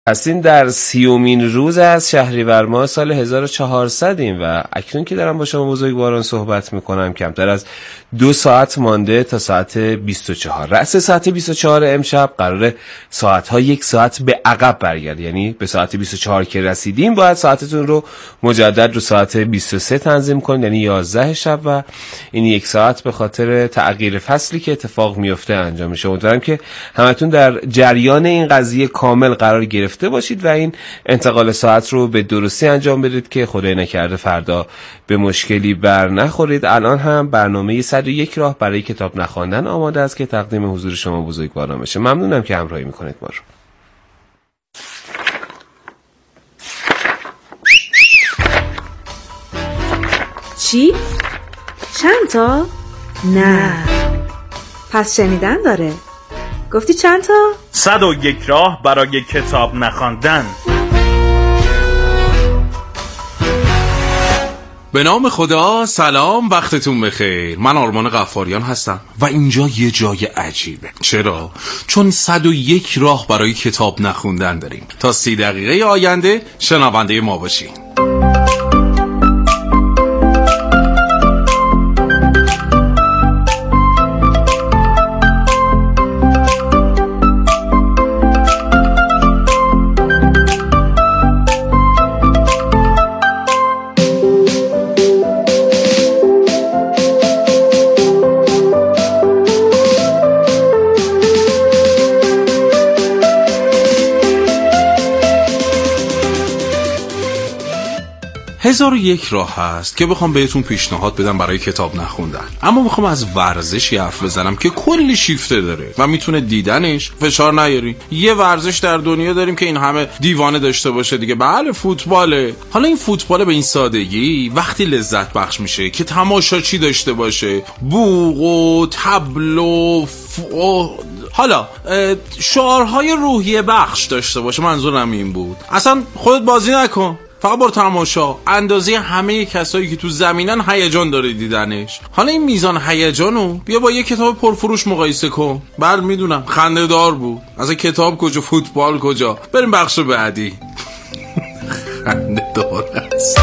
هستین در 30مین روز از شهریور ماه سال 1400 و اکنون که دارم با شما بزرگواران صحبت میکنم کمتر از 2 ساعت مانده تا ساعت 24. رأس ساعت 24 امشب قراره ساعتها 1 ساعت به عقب برگرده، یعنی به ساعت 24 که رسیدیم باید ساعتتون رو مجدد رو ساعت 23 تنظیم کنید، یعنی 11 شب، و این 1 ساعت به خاطر تغییر فصلی که اتفاق میفته انجام میشه. امیدوارم که همتون در جریان این قضیه کامل قرار گرفته باشید و این انتقال ساعت رو به درستی انجام بدید که خدای نکرده فردا به مشکلی بر نخورید. الان هم برنامه 101 راه برای کتاب نخواندن آماده است که تقدیم حضور شما بزرگواران بشه. ممنونم که همراهی میکنید ما رو. چی؟ چند تا؟ نه. پس شنیدن داره. گفتی چند تا؟ 101 راه برای کتاب نخواندن. به نام خدا، سلام، وقتتون بخیر. من آرمان غفاریان هستم و اینجا یه جای عجیبه. چرا؟ چون 101 راه برای کتاب نخوندن داریم. تا 30 دقیقه آینده شنونده ما باشین. هزار و یک راه هست که بخوام بهتون پیشنهاد بدم برای کتاب نخوندن، اما بخوام از ورزشی حرف بزنم که کلی شیفته داره و میتونه دیدنش فشار نیاری. یه ورزش در دنیا داریم که این همه دیوانه داشته باشه دیگه، بله فوتباله. حالا این فوتبال به این سادگی وقتی لذت بخش میشه که تماشاچی داشته باشه، بوق و طبل و حالا شعارهای روحیه بخش داشته باشه. منظورم این بود اصلا خودت بازی نکن، فقط بار تماشا، اندازه همه کسایی که تو زمینن هیجان داره دیدنش. حالا این میزان هیجانو بیا با یه کتاب پرفروش مقایسه کن. بله میدونم خنده دار بود، از کتاب کجا فوتبال کجا. بریم بخش بعدی. خنده دار است.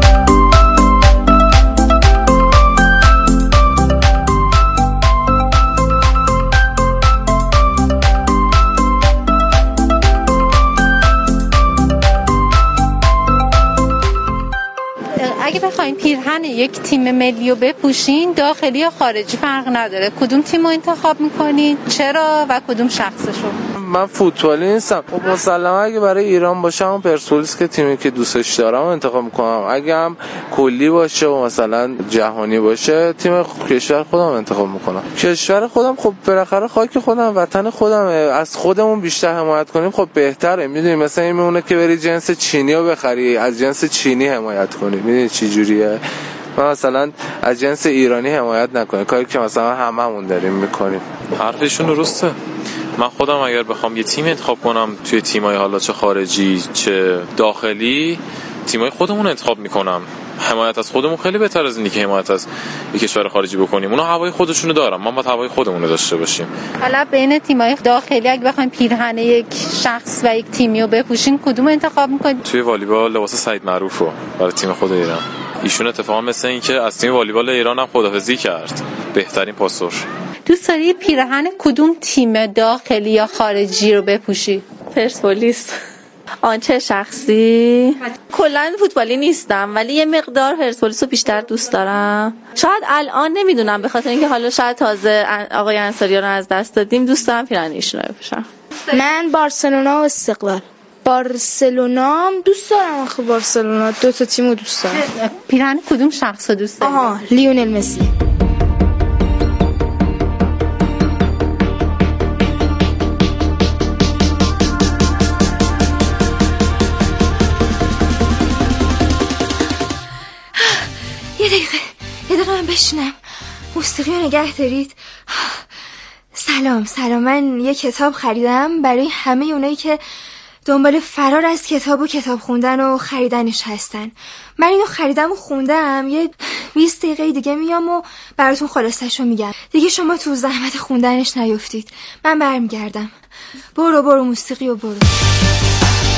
اگه بخواین پیرهن یک تیم ملی رو بپوشین، داخلی یا خارجی فرق نداره، کدوم تیم رو انتخاب میکنین؟ چرا و کدوم شخصشو؟ من فوتبالی نیستم. خب مسلما اگه برای ایران باشه هم پرسپولیس که تیمی که دوستش دارم انتخاب میکنم. اگه هم کلی باشه و مثلا جهانی باشه تیم کشور خودم انتخاب میکنم. کشور خودم خب بالاخره خاک خودم، وطن خودم، از خودمون بیشتر حمایت کنیم خب بهتره. میدونی مثلا این میمونه که بری جنس چینی رو بخری، از جنس چینی حمایت کنی. میدونی چی جوریه؟ مثلا از جنس ایرانی حمایت نکنه، کاری که مثلا هممون داریم میکنیم. حرفشون درسته. من خودم اگر بخوام یه تیم انتخاب کنم توی تیمای حالا چه خارجی چه داخلی، تیمای خودمون انتخاب میکنم. حمایت از خودمون خیلی بهتر از اینی که حمایت از یک کشور خارجی بکنیم. اونا هوای خودشونو دارن، ما باید هوای خودمون رو داشته باشیم. حالا بین تیمای داخلی اگه بخوایم پیرهن یک شخص و یک تیمی رو بپوشین کدوم انتخاب میکنید؟ توی والیبال لباس سعید معروفو برای تیم خود ایران. ایشون اتفاقا مثل این که از تیم والیبال ایران هم خداحافظی کرد. بهترین پاسور. دوست داری پیرهن کدوم تیم داخلی یا خارجی رو بپوشی؟ پرسپولیس. آنچه شخصی کلا فوتبالی نیستم ولی یه مقدار پرسپولیس رو بیشتر دوست دارم. شاید الان نمیدونم به خاطر اینکه حالا شاید تازه آقای انصاریان رو از دست دادیم دوست دارم پیرهن ایشون رو بپوشم. من بارسلونا و استقلال. بارسلونا دوست دارم. آخه بارسلونا 2 تا تیمو دوست دارم. پیرهن کدوم شخص رو دوست داری؟ لیونل مسی. یه دقیقه من بشینم. موسیقی رو نگه دارید. سلام. من یه کتاب خریدم برای همه اونایی که دنبال فرار از کتاب و کتاب خوندن و خریدنش هستن. من اینو خریدم و خوندم. یه 20 دقیقه دیگه میام و براتون خلاصه‌شو میگم. دیگه شما تو زحمت خوندنش نیفتید. من برمیگردم. برو موسیقی و برو.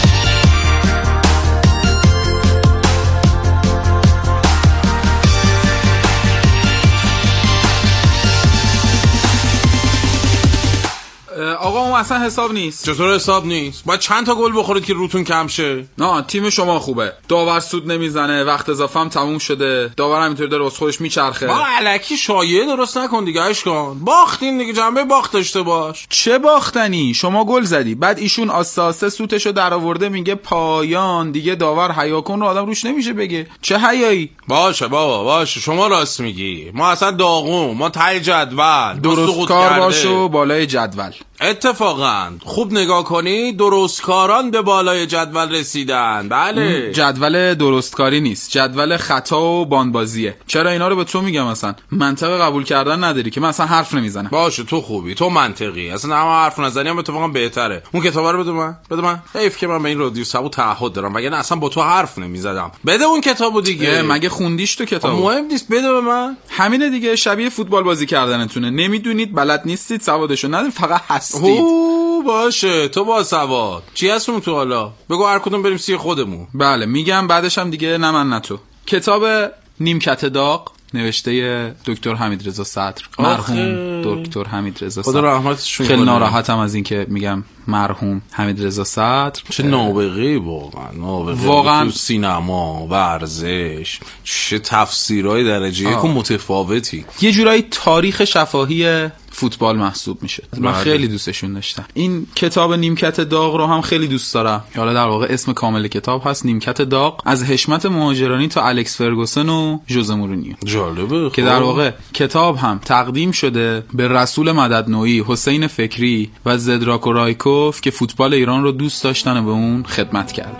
اصلا حساب نیست. چطور حساب نیست؟ باید چند تا گل بخورید که روتون کم شه؟ نه تیم شما خوبه، داور سود نمیزنه، وقت اضافه هم تموم شده، داور همینطوری داره واسه خودش میچرخه. با الکی شایعه درست نکن دیگه اشکان. باختین دیگه، جنبه باخت داشته باش. چه باختنی؟ شما گل زدی، بعد ایشون آساسه سوتشو در آورده میگه پایان، دیگه داور حیا کن رو آدم روش نمیشه بگه. چه حیایی؟ باشه بابا باشه، شما راست میگی. ما اصلا داغون، ما ته جدول درست کار باشو بالای جدول. اتفاقا خوب نگاه کنی درستکاران به بالای جدول رسیدن. بله جدول درستکاری نیست، جدول خطا و باندبازیه. چرا اینا رو به تو میگم؟ اصلا منطق قبول کردن نداری که من اصلا حرف نمیزنم. باشه تو خوبی، تو منطقی، اصلا همه حرف نزنی هم اتفاقا بهتره. اون کتاب رو بده من. حیف که من به این رادیو سبو تعهد دارم، وگرنه اصلا با تو حرف نمیزدم. بده اون کتابو دیگه. مگه خوندیش تو کتابو؟ مهم نیست، بده به من. همینه دیگه، شبیه فوتبال بازی کردنتونه. نمیدونید، بلد نیستید، سوادشو ندارید، فقط هستید. باشه تو با سواد چی هستون تو؟ حالا بگو هر کدوم بریم سی خودمون. بله میگم، بعدش هم دیگه نه من نه تو. کتاب نیمکت داغ نوشته دکتر حمیدرضا صدر، مرحوم دکتر حمیدرضا صدر. خدا رحمتش کنه. خیلی ناراحتم از این که میگم مرحوم حمیدرضا صدر. چه نابغه‌ای واقعا تو سینما، ورزش، چه تفسیرهای درجه یک متفاوتی. یه جورایی تاریخ شفاهی فوتبال محسوب میشه. من خیلی دوستشون داشتم. این کتاب نیمکت داغ رو هم خیلی دوست دارم. حالا در واقع اسم کامل کتاب هست نیمکت داغ، از حشمت مهاجرانی تا الکس فرگوسن و ژوزه مورینیو. جالبه که در واقع کتاب هم تقدیم شده به رسول مددنویی، حسین فکری و زدراکو رایکوف که فوتبال ایران رو دوست داشتن و به اون خدمت کردن.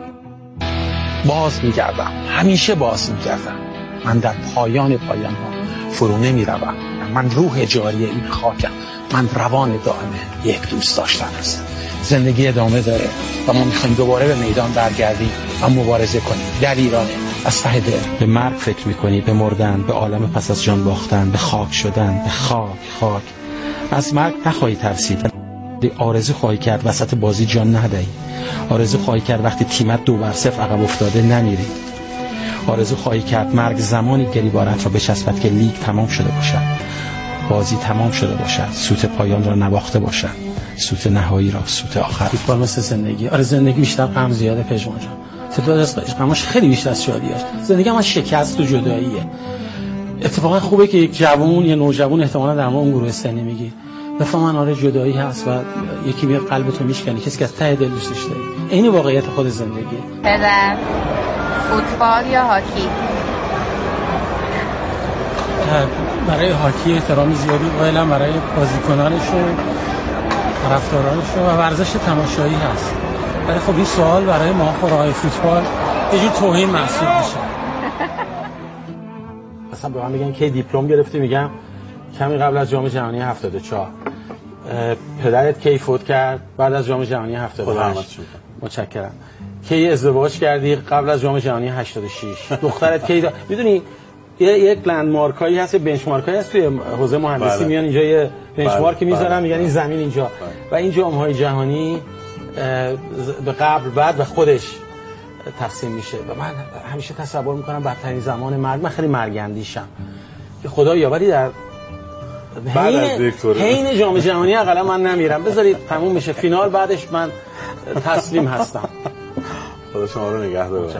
باز میگردم، همیشه باز میگردم. من در پایان ها فرو نمیروم. من روح جاری این خاکم. من روان دائم یک دوست داشتن هستم. زندگی ادامه داره و ما میخوایم دوباره به میدان برگردیم و مبارزه کنیم در ایران از ته دل. به مرگ فکر میکنی، به مردن، به عالم پس از جان باختن، به خاک شدن، به خاک. از مرگ نخواهی ترسید. آرزو خواهی کرد وسط بازی جان ندهی. آرزو خواهی کرد وقتی تیمت 2-0 عقب افتاده نمیری. آرزو خواهی کرد مرگ زمانی گریبانت را بچسبد که لیگ تمام شده باشد، بازی تمام شده باشد، سوت پایان را نواخته باشد، سوت نهایی را سوت آخر. فوتبال مثل زندگی. آره زندگی بیشتر غم زیاده پژمان جان. فوتبال از غمش خیلی بیشتر از شادیاش. زندگی هم شکست و جداییه. اتفاقا خوبه که یک جوون یا نوجوان احتمالاً در ما اون گروه سنی میگی بفهمن آره جدایی هست و یکی میاد قلبتو میشکنه، کسی که از ته دل دوستش داری. این واقعیت خود زندگی. پدر فوتبال یا هاکی؟ برای هاکی احترام زیادی قائلم، برای بازیکنانش و طرفدارانش و ورزش تماشایی هست. ولی خب این سوال برای ما خورای فوتبال یه جور توهین محسوب میشه. مثلا به من میگن که دیپلم گرفتی، میگم کمی قبل از جام جهانی 74. پدرت کی فوت کرد؟ بعد از جام جهانی 78. متشکرم. کی ازدواج کردی؟ قبل از جام جهانی 86. دخترت کی میدونی یک لندمارک هایی هست، بنچمارک هایی هست توی حوزه مهندسی. میان اینجا یه بنچمارک میذارن، میگن این زمین اینجا و این جام های جهانی به قبل بعد و خودش تقسیم میشه و من همیشه تصور میکنم بدترین زمان مرگ، من خیلی مرگ اندیشم که خدایا ولی در حین جام جهانی حداقل من نمیرم، بذارید تموم بشه فینال، بعدش من تسلیم هستم. خدا شما رو نگهدار.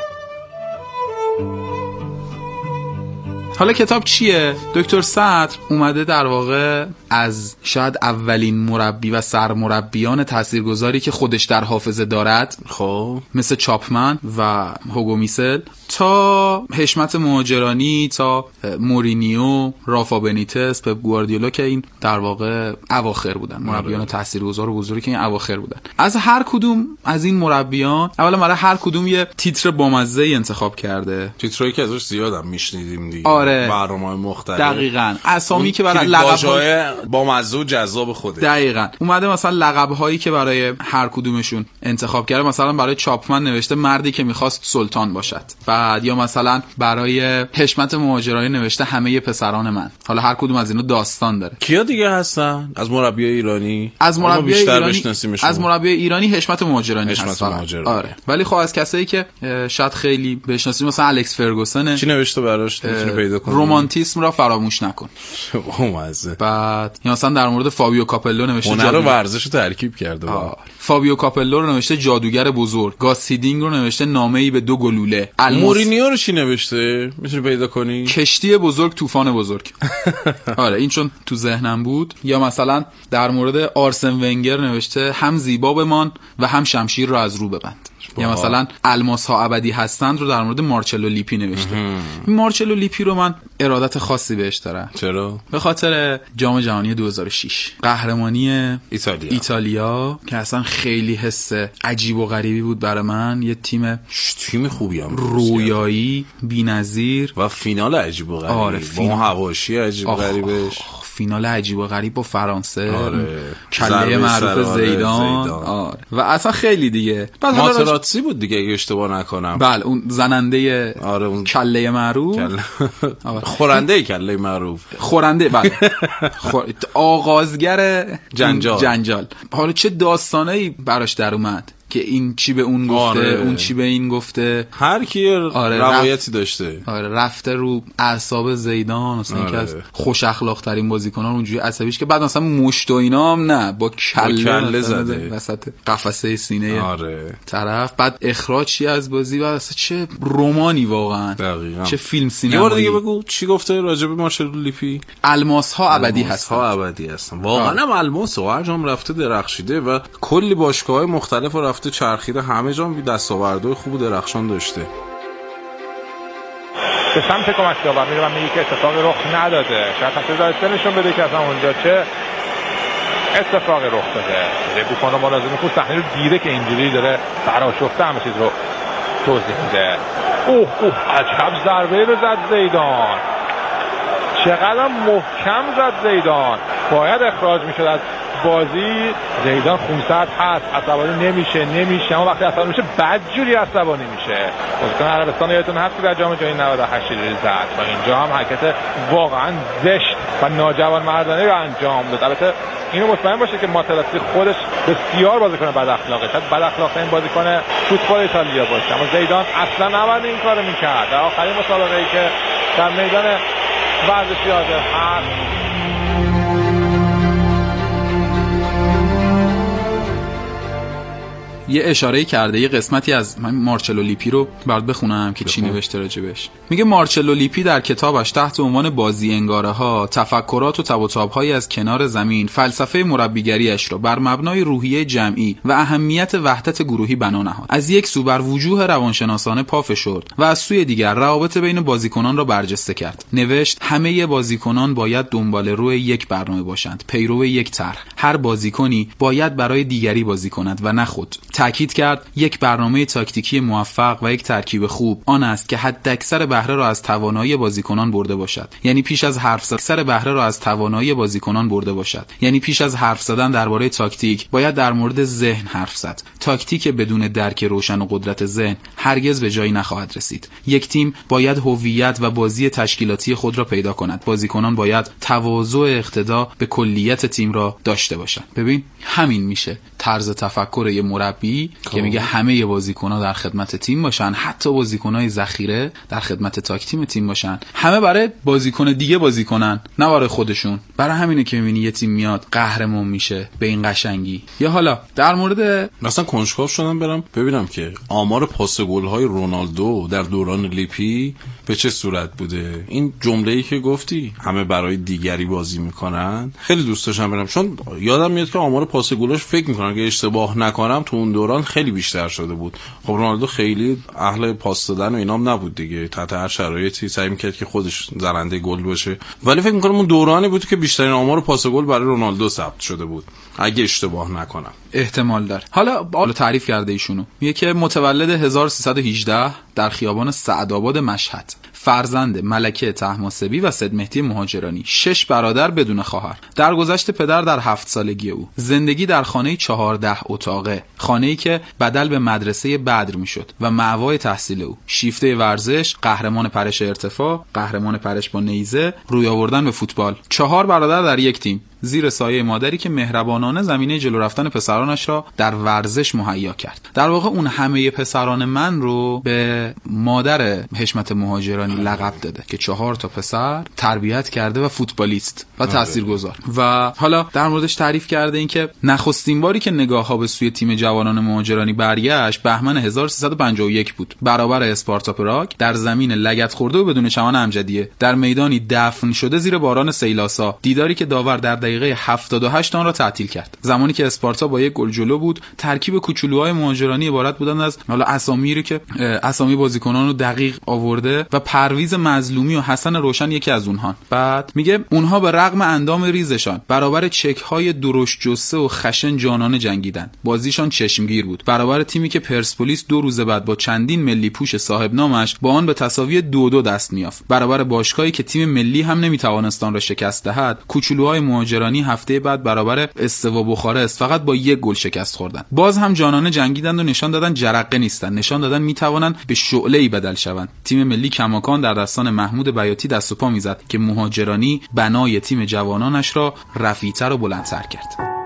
حالا کتاب چیه؟ دکتر صدر اومده در واقع از شاید اولین مربی و سرمربیان تاثیرگذاری که خودش در حافظه دارد، خب مثل چاپمن و هوگو میسل، تا حشمت مهاجرانی، تا مورینیو، رافا بنیتس، پپ گواردیولا که این در واقع اواخر بودن، مربیان تاثیرگذار و بزرگی که این اواخر بودن. از هر کدوم از این مربیان اولا برای هر کدوم یه تیتر بامزه انتخاب کرده، تیترایی که ازش زیادم میشنیدیم دیگه. آره. برنامه‌های مختلف. دقیقاً. اسامی که برای لقب‌های بامزه و جذاب خوده. دقیقاً. اومده مثلا لقب‌هایی که برای هر کدومشون انتخاب کرده، مثلا برای چاپمن نوشته مردی که می‌خواست سلطان باشد. بعد یا مثلا برای حشمت مهاجرانی نوشته همه پسران من. حالا هر کدوم از اینا داستان داره. کیا دیگه هستن؟ از مربی ایرانی؟ از مربی ایرانی از مربی ایرانی حشمت مهاجرانی هست. آره. ولی خب از کسایی که شاید خیلی بشناسید مثلا الکس فرگوسن. چی نوشته براش؟ میتونی پیدا کنی. رمانتیسم را فراموش نکن. مزه. بعد بعد یا مثلا در مورد فابیو کاپلو نوشته هنر و ورزش رو ترکیب کرده. فابیو کاپلو رو نوشته جادوگر بزرگ. گاس هیدینگ رو نوشته نامه‌ای به 2 گلوله. مورینیو رو چی نوشته؟ میتونی پیدا کنی؟ کشتی بزرگ طوفان بزرگ. آره این چون تو ذهنم بود. یا مثلا در مورد آرسن ونگر نوشته هم زیبا بمان و هم شمشیر رو از رو ببند. یا مثلا الماس ها ابدی هستند رو در مورد مارچلو لیپی نوشته. این مارچلو لیپی رو من ارادت خاصی بهش دارم. چرا؟ به خاطر جام جهانی 2006 قهرمانی ایتالیا که اصلا خیلی حس عجیب و غریبی بود برای من. یه تیم خوبی هم رویایی بی‌نظیر و فینال عجیب و غریبی. آره با حواشی عجیب و غریبش. فینال عجیب و غریب با فرانسه. کله معروف زیدان. آره. و اصلا خیلی دیگه. ماتراتزی بود دیگه اگه اشتباه نکنم. بله اون زننده اون کله معروف. خورنده کله معروف. خورنده بله. آغازگر جنجال. حالا چه داستانایی براش در اومد که این چی به اون گفته اون چی به این گفته. هر کی روایتی داشته. آره رفته رو اعصاب زیدان مثلا یکی از خوش اخلاق ترین بازیکنان اونجوری عصبیش که بعد مثلا مشت و اینا هم نه با کله زده وسط قفسه سینه طرف. بعد اخراجی از بازی و اصلا چه رمانی واقعا. دقیقاً. چه فیلم یه سینمایی. بار دیگه بگو چی گفته راجع به مارچلو لیپی؟ الماس ها ابدی هستن. واقعا هم الماس هر جام رفته درخشیده و کلی باشگاه‌های مختلف رفته چرخیده، همه جام دستاوردهای خوب و درخشان داشته. به سمت کمک‌یابان میره و میگه که اتفاقی رخ نداده. شاید تصدیق نشون بده که اصلا اونجا چه اتفاقی رخ داده. بوفون ملازم خود صحنه رو دیده که اینجوری داره برآشفته همه چیز رو توضیح میده. اوه عجب ضربه رو زد زیدان. چقدر محکم زد زیدان. باید اخراج میشد از بازی. زیدان خونسرد هست، عصبانی نمیشه اما وقتی عصبانی میشه بدجوری عصبانی میشه. بازیکن عربستان یادتون هست که در جام جهانی 98 زد و اینجا هم حرکت واقعا زشت و ناجوان مردانه رو انجام داد. البته اینو مطمئن باشه که ماتراتزی خودش بسیار بازیکن بد اخلاقه، شاید بد اخلاق‌ترین بازیکن فوتبال ایتالیا باشه، اما زیدان اصلا نباید این کارو میکرد. در آخرین مسابقه‌ای که در میدان ورزشی حاضر هست یه اشاره کرده، یه قسمتی از مارچلو لیپی رو برات بخونم که چی نوشته راجبش. میگه مارچلو لیپی در کتابش تحت عنوان بازی انگاره ها، تفکرات و تب و تاب‌هایی از کنار زمین، فلسفه مربیگریش رو بر مبنای روحیه جمعی و اهمیت وحدت گروهی بنا نهاد. از یک سو بر وجوه روانشناسانه پا فشرد و از سوی دیگر روابط بین بازیکنان را برجسته کرد. نوشت همه بازیکنان باید دنبال روی یک برنامه باشند، پیرو یک طرح. هر بازیکنی باید برای دیگری بازی کند و نه خود. تأکید کرد یک برنامه تاکتیکی موفق و یک ترکیب خوب آن است که حداکثر بهره را از توانایی بازیکنان برده باشد. یعنی پیش از حرف زدن درباره تاکتیک باید در مورد ذهن حرف زد. تاکتیک بدون درک روشن و قدرت ذهن هرگز به جایی نخواهد رسید. یک تیم باید هویت و بازی تشکیلاتی خود را پیدا کند. بازیکنان باید تواضع اقتدا به کلیت تیم را داشته باشند. ببین همین میشه طرز تفکر یه مربی که میگه همه بازیکن‌ها در خدمت تیم باشن، حتی بازیکن‌های ذخیره در خدمت تاکتیم تیم باشن، همه برای بازیکن دیگه بازی کنن نه برای خودشون. برای همینه که میبینی یه تیم میاد قهرمان میشه به این قشنگی. یا حالا در مورد مثلا کنجکاو شدم برم ببینم که آمار پاس گل‌های رونالدو در دوران لیپی به چه صورت بوده. این جمله‌ای که گفتی همه برای دیگری بازی میکنن خیلی دوست داشتم برم، چون یادم میاد که آمار پاس گلش فکر میکنم که اشتباه نکنم تو اون دوران خیلی بیشتر شده بود. خب رونالدو خیلی اهل پاس دادن و اینام نبود دیگه، تحت هر شرایطی سعی میکرد که خودش زننده گل باشه، ولی فکر میکنم اون دورانی بود که بیشترین آمار پاس گل برای رونالدو ثبت شده بود اگه اشتباه نکنم. احتمال داره. حالا تعریف کرده ایشونو، میگه که متولد 1318 در خیابان سعدآباد مشهد، فرزند ملکه طهماسبی و سید مهدی مهاجرانی، 6 برادر بدون خواهر. درگذشت پدر در 7 سالگی او، زندگی در خانه 14 اتاقه، خانه‌ای که بدل به مدرسه بدر میشد و مأوای تحصیل او، شیفته ورزش، قهرمان پرش ارتفاع، قهرمان پرش با نیزه، روی آوردن به فوتبال. 4 برادر در یک تیم. زیر سایه مادری که مهربانانه زمینه جلو رفتن پسرانش را در ورزش مهیا کرد. در واقع اون همه پسران من رو به مادر حشمت مهاجرانی لقب داده که 4 تا پسر تربیت کرده و فوتبالیست و تاثیرگذار. و حالا در موردش تعریف کرده این که نخستین باری که نگاه‌ها به سوی تیم جوانان مهاجرانی برگشت بهمن 1351 بود. برابر اسپارتا پراگ در زمین لگد خورده و بدون چمن امجدیه در میدانی دفن شده زیر باران سیلاسا، دیداری که داور در دقیقه 78 آن را تعطیل کرد. زمانی که اسپارتا با 1 گل جلو بود، ترکیب کوچولوهای مهاجرانی عبارت بودند از حالا اسامی که اسامی بازیکنان رو دقیق آورده و پرویز مظلومی و حسن روشن یکی از اونها. بعد میگه اونها به رغم اندام ریزشان برابر چک‌های درشت جثه و خشن جانانه جنگیدند. بازیشان چشمگیر بود. برابر تیمی که پرسپولیس 2 روز بعد با چندین ملی پوش صاحب نامش با آن به تساوی 2-2 دست می‌یافت. برابر باشگاهی که تیم ملی هم نمی‌توانست آن را شکست دهد، کوچولوهای مهاجرانی هفته بعد برابر استوا بخارست فقط با 1 گل شکست خوردند. باز هم جانانه جنگیدند و نشان دادن جرقه نیستند. نشان دادن می‌توانند به شعله‌ای بدل شوند. تیم ملی کماکان در دستان محمود بیاتی دست و پا می‌زد که مهاجرانی بنای تیم جوانانش را رفیع‌تر و بلندتر کرد.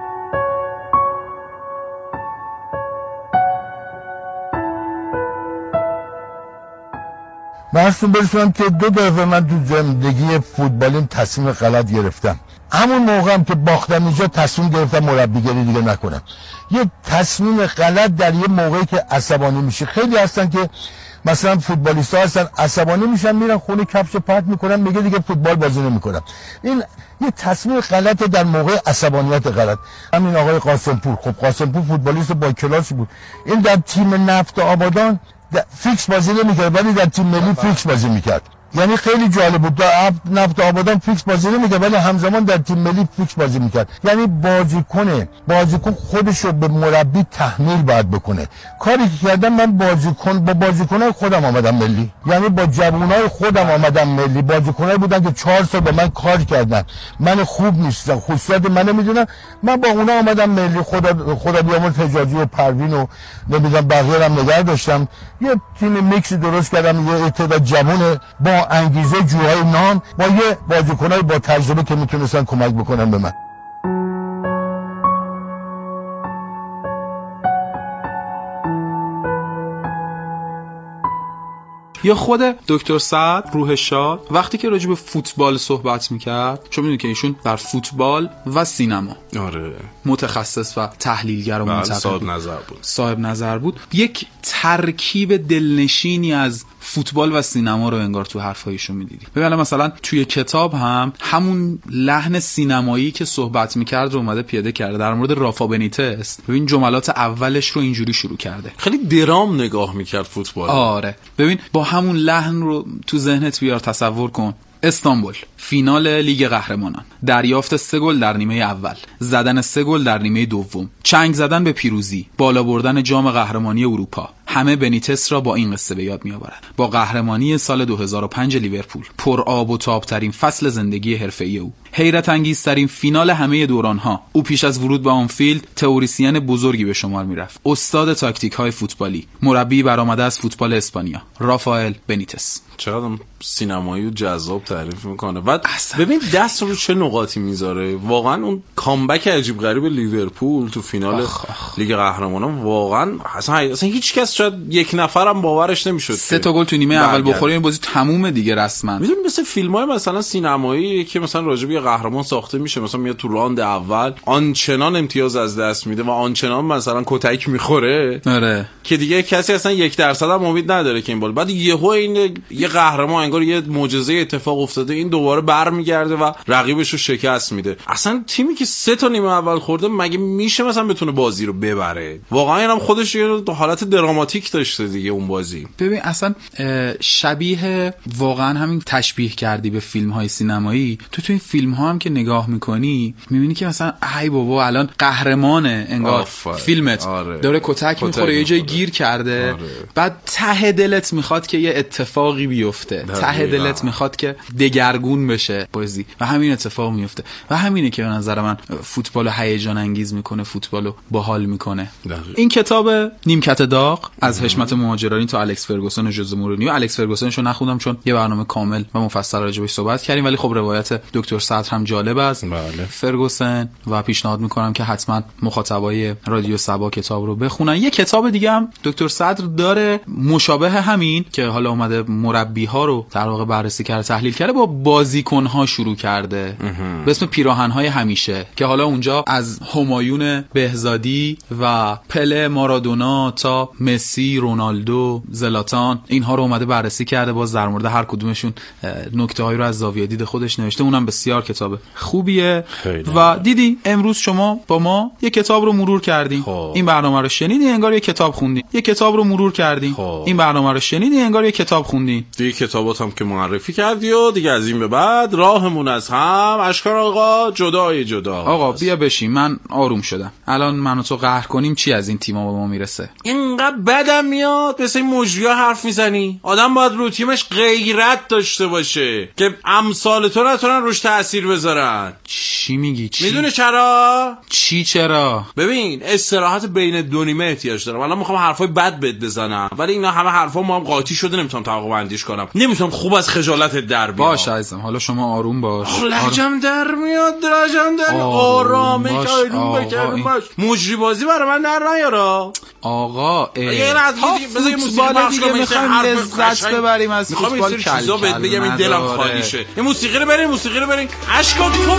من برسونم که 2 دفعه من تو زندگی فوتبالیم تصمیم غلط گرفتم. همون موقع هم که باختم اینجا تصمیم گرفتم مربیگری دیگه نکنم. یه تصمیم غلط در یه موقعی که عصبانی میشه. خیلی هستن که مثلا فوتبالیست‌ها هستن عصبانی میشن میرن خونه کفش پرت میکنن میگه دیگه فوتبال بازی نمیکنم. این یه تصمیم غلطه در موقع عصبانیت غلط. همین آقای قاسمپور، خب قاسمپور فوتبالیست با کلاسی بود. این در تیم نفت آبادان فیکس بازی نمیکرد ولی در تیم ملی فیکس بازی میکرد. یعنی خیلی جالب بود. در نفت آبادان فیکس بازی نمیکرد ولی همزمان در تیم ملی فیکس بازی میکرد. یعنی بازیکن خودش رو به مربی تحمیل باید بکنه. کاری که کردم من با بازیکنای خودم آمدم ملی. یعنی با جوانای خودم آمدم ملی. بازیکنایی بودن که 4 سال با من کار کردن. من خوب نیستم. خصوصیات من نمیدونم. من با اونا آمدم ملی. خدا بیامرز حجازی و پروین و نمیدونم بقیه هم نگه داشتم. یه تیم میکس درست کردم. یه تعداد جوان با انگیزه جوهای نام با یه بازیکنای با تجربه که میتونستن کمک بکنن به من. یا خود دکتر سعد روح شاد وقتی که راجع به فوتبال صحبت میکرد، چون میدونی که ایشون در فوتبال و سینما متخصص و تحلیلگر و صاحب نظر بود، یک ترکیب دلنشینی از فوتبال و سینما رو انگار تو حرفایشون میدیدی. ببین مثلا توی کتاب هم همون لحن سینمایی که صحبت میکرد رو اومده پیاده کرده. در مورد رافا بنیتس ببین جملات اولش رو اینجوری شروع کرده. خیلی درام نگاه میکرد فوتبال. آره ببین با همون لحن رو تو ذهنت بیار، تصور کن. استانبول، فینال لیگ قهرمانان، دریافت 3 گل در نیمه اول، زدن 3 گل در نیمه دوم، چنگ زدن به پیروزی، بالا بردن جام قهرمانی اروپا. همه بنیتس را با این قصه به یاد می‌آورند. با قهرمانی سال 2005 لیورپول، پر آب و تاب‌ترین فصل زندگی حرفه‌ای او، حیرت انگیزترین فینال همه دوران‌ها. او پیش از ورود به آنفیلد تئوریسین بزرگی به شمار می‌رفت. استاد تاکتیک‌های فوتبالی، مربی برآمده از فوتبال اسپانیا، رافائل بنیتس. چقدر سینمایی و جذاب تعریف میکنه. بعد ببین دست رو چه نقاطی میذاره. واقعا اون کامبک عجیب غریب لیورپول تو فینال لیگ قهرمانان واقعا اصلا هیچ کس شاید 1 نفرم باورش نمیشد 3 تا گل تو نیمه اول بخوره این بازی تمومه دیگه رسما. میدونی مثل فیلم‌های مثلا سینمایی که مثلا راجع به قهرمان ساخته میشه، مثلا میاد تو راند اول آنچنان امتیاز از دست میده و آنچنان مثلا کتک میخوره که دیگه کسی اصلا 1% هم امید نداره که این بال بعد یهو این یه قهرمان انگار یه معجزه اتفاق افتاده، این دوباره برمیگرده و رقیبش رو شکست میده. اصلا تیمی که 3 تا نیمه اول خورده مگه میشه مثلا بتونه بازی رو ببره؟ واقعا اینم خودش یه حالت دراماتیک داشته دیگه اون بازی. ببین اصلا شبیه واقعا همین تشبیه کردی به فیلم‌های سینمایی. تو این فیلم‌ها هم که نگاه می‌کنی می‌بینی که مثلا ای بابا الان قهرمانه انگار فیلمت داره کتک می‌خوره یه جای گیر کرده بعد ته دلت می‌خواد که یه اتفاقی بیفته، ته دلت میخواد که دگرگون بشه بازی و همین اتفاق میفته و همینه که به نظر من فوتبالو هیجان انگیز میکنه، فوتبالو باحال میکنه. این کتاب نیمکت داغ از حشمت مهاجرانی تا الکس فرگوسن و ژوزه مورینیو. الکس فرگوسنشو نخوندم چون یه برنامه کامل و مفصل راجع بهش صحبت کردیم، ولی خب روایت دکتر سعد اونقدر هم جالب است. بله. فرگوسن و پیشنهاد میکنم که حتما مخاطبای رادیو سبا کتاب رو بخونن. یه کتاب دیگه هم دکتر صدر داره مشابه همین که حالا اومده مربی ها رو در واقع بررسی کرده، تحلیل کرده، با بازیکن ها شروع کرده به اسم پیراهن های همیشه، که حالا اونجا از همایون بهزادی و پله، مارادونا تا مسی، رونالدو، زلاتان، اینها رو اومده بررسی کرده، باز در مورد هر کدومشون نکته‌هایی رو از زاویه دید خودش نوشته. اونم بسیار کتاب خوبیه. و دیدی امروز شما با ما یه کتاب رو مرور کردین، این برنامه رو شنیدین، انگار یه کتاب خوندین. یه کتاب رو مرور کردین، این برنامه رو شنیدین، انگار یه کتاب خوندین. دیگه کتابات هم که معرفی کردی و دیگه از این به بعد راهمون از هم اشکان آقا جدای جدا. آقا بیا بشین، من آروم شدم. الان من و تو قهر کنیم چی از این تیم‌ها به ما میرسه؟ اینقدر بدم میاد مثل این مجری‌ها حرف میزنی. آدم باید رو تیمش غیرت داشته باشه که امثال تو نتونن روش تأثیر بذارن. چی میگی؟ چی؟ میدونه چرا؟ چی چرا؟ ببین استراحت بین دو نیمه احتیاج دارم. الان میخوام حرفای بد بهت بزنم، ولی اینا همه حرفا ما هم قاطی شده، نمیتونم توقع بندیش کنم، نمیتونم خوب از خجالت در بیام. باش عزیزم، حالا شما آروم باش. لجم در میاد، لجم در آرامه کارون باش. مجری بازی برای من در نیارا. آقا یه فوتبال دیگه میخوایم لذت ببریم از فوتبال. چیزا بهت بگم این دلم خالی شه. این موسیقی رو بریم اشکان تو.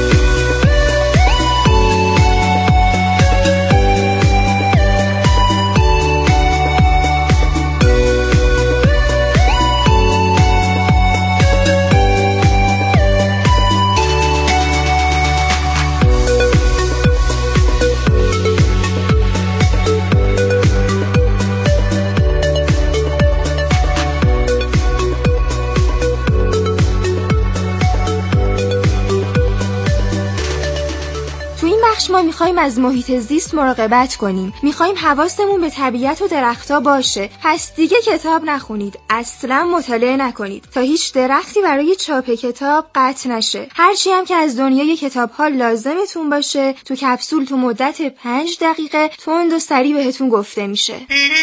ما میخوایم از محیط زیست مراقبت کنیم، میخوایم حواسمون به طبیعت و درختها باشه. پس دیگه کتاب نخونید، اصلا مطالعه نکنید تا هیچ درختی برای چاپ کتاب قطع نشه. هرچی هم که از دنیای کتاب‌ها لازمتون باشه تو کپسول تو مدت 5 دقیقه تند و سریع بهتون گفته میشه.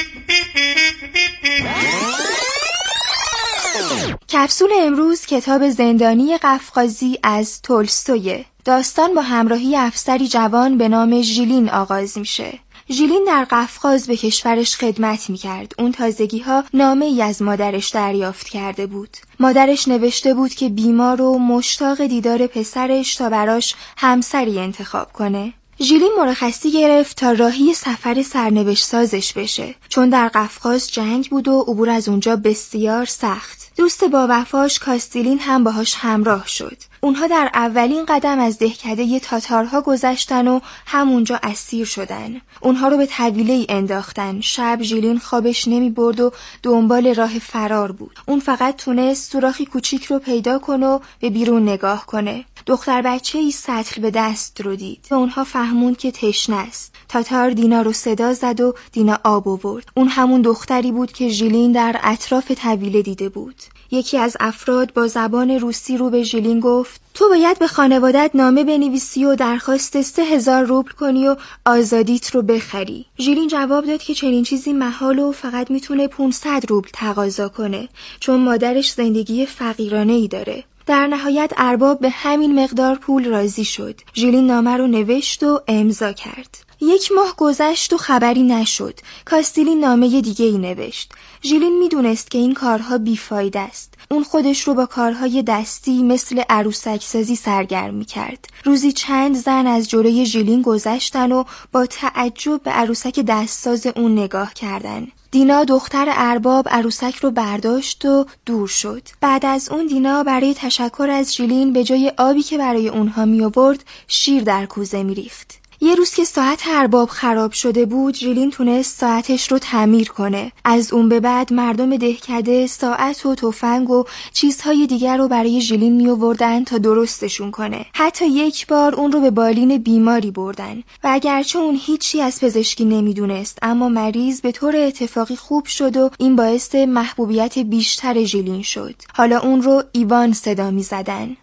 کپسول امروز کتاب زندانی قفقازی از تولستوی. داستان با همراهی افسری جوان به نام ژیلین آغاز میشه. ژیلین در قفقاز به کشورش خدمت میکرد. اون تازگی‌ها نامه‌ای از مادرش دریافت کرده بود. مادرش نوشته بود که بیمار و مشتاق دیدار پسرش تا براش همسری انتخاب کنه. ژیلین مرخصی گرفت تا راهی سفر سرنوشت سازش بشه، چون در قفقاز جنگ بود و عبور از اونجا بسیار سخت. دوست با وفاش کاستیلین هم باهاش همراه شد. اونها در اولین قدم از دهکده تاتارها گذشتن و همونجا اسیر شدن. اونها رو به طویله‌ای انداختن. شب ژیلین خوابش نمی برد و دنبال راه فرار بود. اون فقط تونست سوراخی کوچیک رو پیدا کنه و به بیرون نگاه کنه. دختر بچه‌ای سطل به دست رو دید و اونها فهموند که تشنه است. تاتار دینا رو صدا زد و دینا آب آورد. اون همون دختری بود که ژیلین در اطراف طویله دیده بود. یکی از افراد با زبان روسی رو به ژیلین گفت تو باید به خانوادت نامه بنویسی و درخواست 3000 روبل کنی و آزادیت رو بخری. ژیلین جواب داد که چنین چیزی محال و فقط میتونه 500 روبل تقاضا کنه، چون مادرش زندگی فقیرانه‌ای داره. در نهایت ارباب به همین مقدار پول راضی شد. ژیلین نامه رو نوشت و امضا کرد. 1 ماه گذشت و خبری نشد. کاستیلین نامه دیگه ای نوشت. ژیلین میدونست که این کارها بیفایده است. اون خودش رو با کارهای دستی مثل عروسک سازی سرگرم می‌کرد. روزی چند زن از جلوی ژیلین گذشتن و با تعجب به عروسک دستساز اون نگاه کردن. دینا دختر ارباب عروسک رو برداشت و دور شد. بعد از اون دینا برای تشکر از ژیلین به جای آبی که برای اونها می آورد شیر در کوزه می ریخت. یه روز که ساعت ارباب خراب شده بود، ژیلین تونست ساعتش رو تعمیر کنه. از اون به بعد مردم دهکده ساعت و تفنگ و چیزهای دیگر رو برای ژیلین می آوردن تا درستشون کنه. حتی یک بار اون رو به بالین بیماری بردن و اگرچه اون هیچی از پزشکی نمیدونست، اما مریض به طور اتفاقی خوب شد و این باعث محبوبیت بیشتر ژیلین شد. حالا اون رو ایوان صدا می زدن.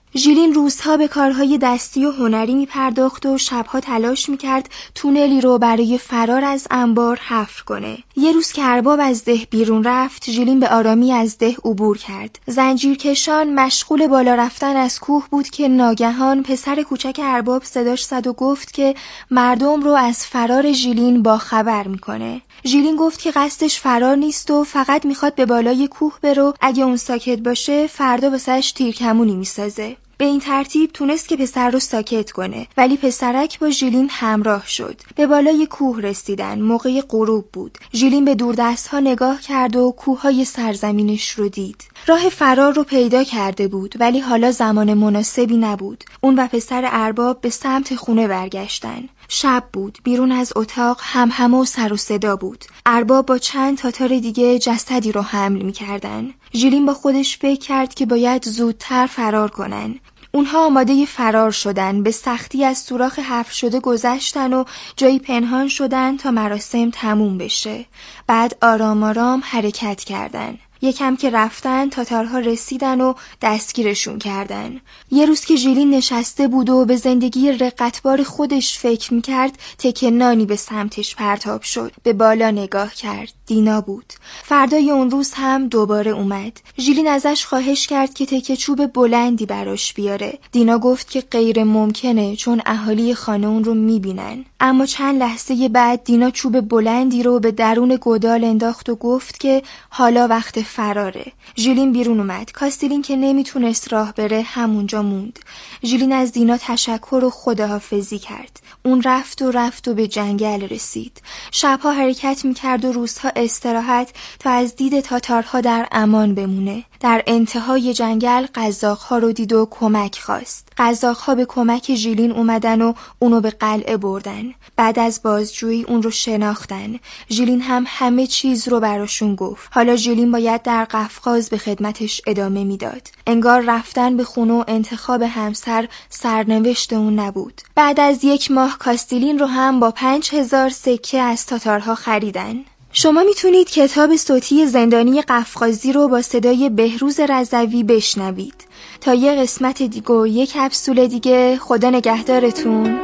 ژیلین روزها به کارهای دستی و هنری می پرداخت و شبها تلاش می کرد تونلی رو برای فرار از انبار حفر کنه. یه روز که ارباب از ده بیرون رفت، ژیلین به آرامی از ده عبور کرد. زنجیرکشان مشغول بالا رفتن از کوه بود که ناگهان پسر کوچک ارباب صداش زد و گفت که مردم رو از فرار ژیلین با خبر میکنه. ژیلین گفت که قصدش فرار نیست و فقط میخواد به بالای کوه بره، اگه اون ساکت باشه فردا واسش تیرکمونی میسازه. به این ترتیب تونست که پسر رو ساکت کنه، ولی پسرک با ژیلین همراه شد. به بالای کوه رسیدن. موقع غروب بود. ژیلین به دوردست‌ها نگاه کرد و کوههای سرزمینش رو دید. راه فرار رو پیدا کرده بود، ولی حالا زمان مناسبی نبود. اون و پسر ارباب به سمت خونه برگشتن. شب بود. بیرون از اتاق همهمه و سر و صدا بود. ارباب با چند تاتار دیگه جسدی رو حمل می‌کردن. ژیلین با خودش فکر کرد که باید زودتر فرار کنن. اونها آماده فرار شدن، به سختی از سوراخ حفر شده گذشتن و جایی پنهان شدن تا مراسم تموم بشه. بعد آرام آرام حرکت کردن. یکم که رفتن تاتارها رسیدن و دستگیرشون کردن. یه روز که ژیلین نشسته بود و به زندگی رقتبار خودش فکر میکرد، تکه نانی به سمتش پرتاب شد. به بالا نگاه کرد. دینا بود. فردای اون روز هم دوباره اومد. ژیلین ازش خواهش کرد که تکه چوب بلندی براش بیاره. دینا گفت که غیر ممکنه چون اهالی خانه اون رو میبینن. اما چند لحظه بعد دینا چوب بلندی رو به درون گودال انداخت و گفت که حالا وقت فراره. ژیلین بیرون اومد. کاستیلین که نمیتونست راه بره همونجا موند. ژیلین از دینا تشکر و خداحافظی کرد. اون رفت و به جنگل رسید. شبها حرکت میکرد و روزها استراحت تا از دید تاتارها در امان بمونه. در انتهای جنگل قزاق‌ها رو دید و کمک خواست. قزاق‌ها به کمک ژیلین اومدن و اونو به قلعه بردن. بعد از بازجویی اون رو شناختن. ژیلین هم همه چیز رو براشون گفت. حالا ژیلین باید در قفقاز به خدمتش ادامه میداد. انگار رفتن به خونه و انتخاب همسر سرنوشت اون نبود. بعد از 1 ماه کاستیلین رو هم با 5000 سکه از تاتارها خریدن. شما میتونید کتاب صوتی زندانی قفقازی رو با صدای بهروز رضوی بشنوید. تا یه قسمت دیگه و 1 کپسول دیگه، خدا نگهدارتون.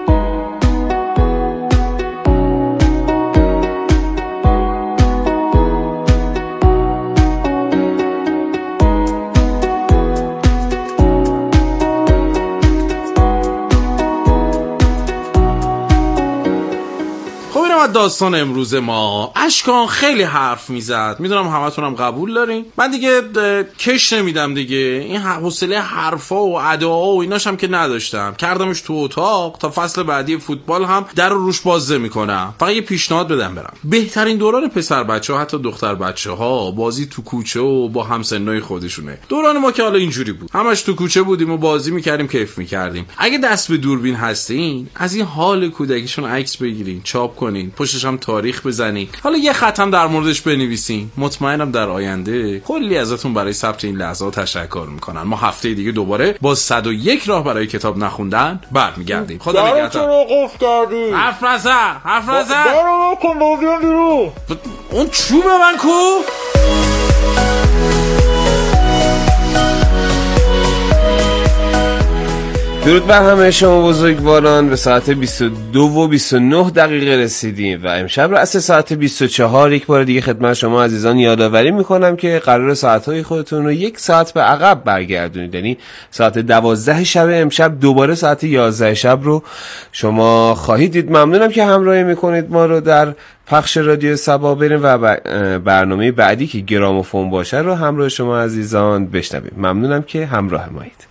داستان امروز ما اشکان خیلی حرف میزد، میدونم همتونم قبول دارین. من دیگه کش نمیدم دیگه، این حوصله حرفا و ادعا و ایناش هم که نداشتم، کردمش تو اتاق تا فصل بعدی فوتبال هم در رو روش بازه میکنم. فقط یه پیشنهاد بدم برم، بهترین دوران پسر بچه‌ها حتی دختر بچه‌ها بازی تو کوچه و با همسنای خودشونه. دوران ما که حالا اینجوری بود، همش تو کوچه بودیم و بازی میکردیم، کیف میکردیم. اگه دست به دوربین هستین، از این حال کودکیشون عکس بگیرین، چاپ کنین، پشتش هم تاریخ بزنین، حالا یه خط هم در موردش بنویسین. مطمئنم در آینده کلی ازتون برای ثبت این لحظات تشکر میکنن. ما هفته دیگه دوباره با 101 راه برای کتاب نخوندن برمیگردیم. خدا نگهدار. حرف نزن برو کن بازیام بیرون. اون چوب من کو؟ درود بر همه شما بزرگواران. به ساعت 22:29 رسیدیم و امشب رأس ساعت 24 یک بار دیگه خدمت شما عزیزان یادآوری میکنم که قرار ساعتهای خودتون رو 1 ساعت به عقب برگردونید. یعنی ساعت 12 شب امشب دوباره ساعت 11 شب رو شما خواهید دید. ممنونم که همراهی میکنید ما رو در پخش رادیو صبا. بریم و برنامه بعدی که گراموفون باشه رو همراه شما عزیزان بشنویم. ممنونم که همراه مایید.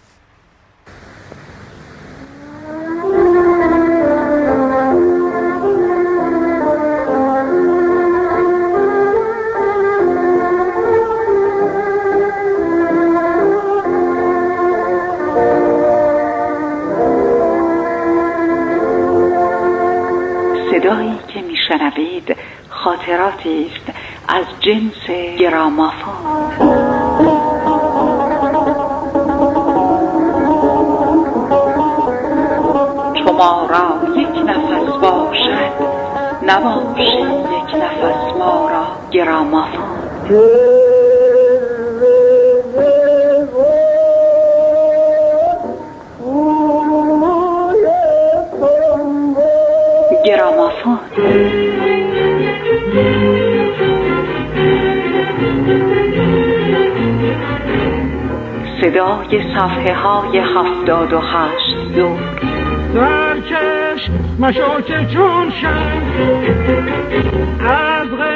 صدایی که میشنوید خاطراتی است از جنس گرامافون. شما را 1 نفس باشد، نباشی 1 نفس ما را گرامافون. صدای صفحه های 78 دور درکش مشاکه چون شد از